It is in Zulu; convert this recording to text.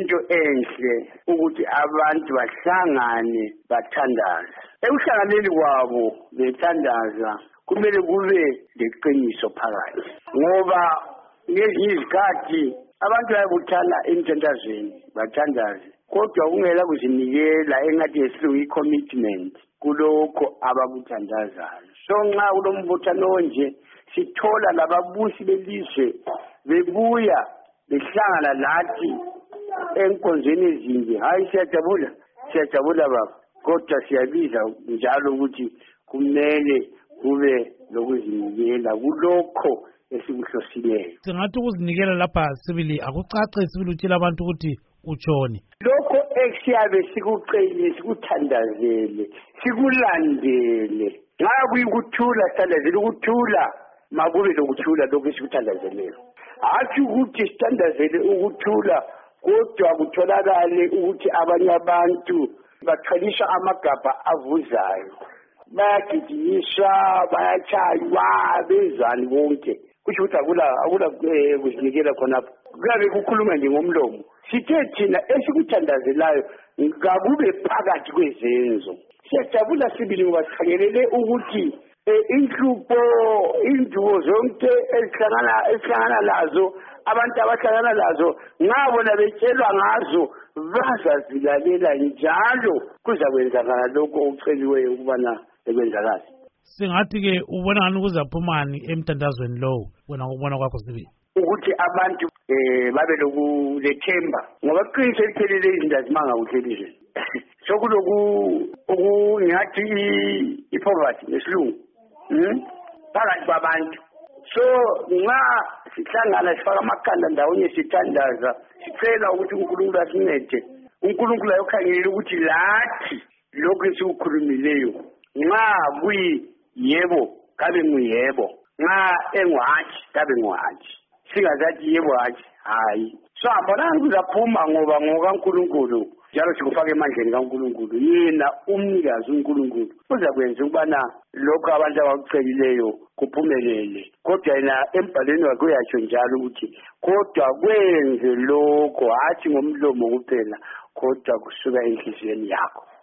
kuyinto enhle ukuthi abantu bahlangane bathandaze. Ekuhlanganeni kwabo bethandaza kumele kube leqiniso phakathi, ngoba ngezinye izikhathi abantu bayabuthana emthandazweni bathandaze kodwa kungela kuzinikela engathi yesilungu i-commitment kulokho abakuthandazayo. So nxa kulombuthano onje sithola lababusi belizwe bebuya behlangana lathi enkonzweni ezinje. Hayi, siyajabula baba, kodwa siyabiza njalo ukuthi kumele kube lokuzinikela kulokho esikuhlosileyo. Singathi ukuzinikela lapha sibili akucace sibili utshela abantu ukuthi utshoni. Lokho esiyabe sikucele sikuthandazele sikulandele nxa kuyikuthula sithandazele ukuthula makube lokuthula lokho esikuthandazeleyo. Hathi ukuthi sithandazele ukuthula kodwa kutholakale ukuthi abanye abantu bathwalisha amagabha avuzayo, bayagijinyiswa, bayatshaywa, bezani bonke. Kusho ukuthi akula kuzinikela khonapho, kuyabe kukhuluma nje ngomlomo. Sithe thina esikuthandazelayo ngakube phakathi kwezenzo. Siyajabula sibili ngoba sikhangelele ukuthi inhlupho, indubo zonke esihlangana lazo, abantu abahlangana lazo ngabona betshelwa ngazo bazazilalela njalo kuzakwenzakala lokho okuceliweyo ukubana ekwenzakala. Singathi-ke ubona ngani kuzaphumani emthandazweni lowo wena ngokubona kwakho sibili? Ukuthi abantu babe lokulethemba ngoba kuqiniso eliphelele izinto azimanga kuhle elizweni. Sokuloku ngingathi i-poverty ngesilungu phakathi kwabantu. So nxa sihlangana sifaka amakhanda ndawonye sithandaza sicela ukuthi uNkulunkulu asincede, uNkulunkulu ayokhangelela ukuthi lathi lokhu esikukhulumileyo nxa kuyiyebo kabe nguyebo, nxa enguhatshi kabe nguhatshi, singazathi yebo hatshi hayi. So abonani kuzaphuma ngoba ngokaNkulunkulu njalo sikufaka emandleni kaNkulunkulu, yena umnikazi uNkulunkulu uzakwenza ukubana lokho abantu abakucelileyo kuphumelele. Kodwa yena embhalweni wakhe uyatsho njalo ukuthi kodwa kwenze lokho hatshi ngomlomo kuphela kodwa kusuka enhliziyweni yakho.